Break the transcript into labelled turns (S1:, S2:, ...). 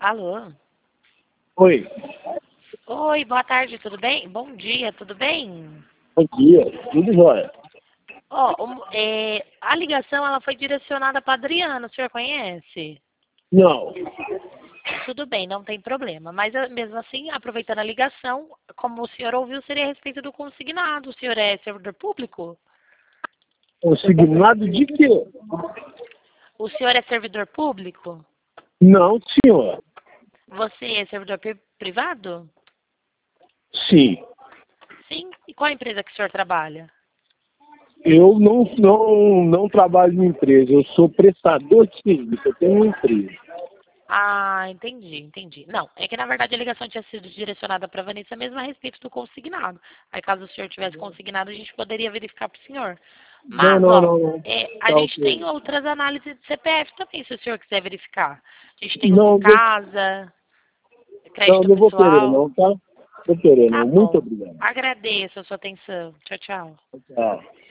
S1: Alô?
S2: Oi,
S1: Oi, boa tarde, tudo bem? Bom dia, tudo bem?
S2: bom dia, tudo jóia?
S1: A ligação ela foi direcionada para Adriano, o senhor conhece?
S2: Não,
S1: Tudo bem, não tem problema. Mas mesmo assim, aproveitando a ligação, como o senhor ouviu, seria a respeito do consignado. O senhor é servidor público?
S2: consignado de quê?
S1: O senhor é servidor público?
S2: Não, senhor.
S1: Você é servidor privado?
S2: Sim,
S1: Sim. E qual a empresa que o senhor trabalha?
S2: eu não trabalho em empresa, eu sou prestador de serviço, eu tenho uma empresa.
S1: Ah, entendi. Não, é que na verdade a ligação tinha sido direcionada para a Vanessa mesmo a respeito do consignado. Aí caso o senhor tivesse consignado, a gente poderia verificar para o senhor.
S2: Não,
S1: Mas,
S2: não, não, não.
S1: a
S2: Tá
S1: gente tem
S2: ok.
S1: outras análises de CPF também, se o senhor quiser verificar. A gente tem o
S2: Não,
S1: Sicasa,
S2: não,
S1: crédito
S2: não vou querer
S1: pessoal.
S2: não, tá? Vou querer
S1: Tá
S2: não. Muito
S1: bom.
S2: obrigado.
S1: Agradeço a sua atenção. Tchau, tchau.
S2: Tchau.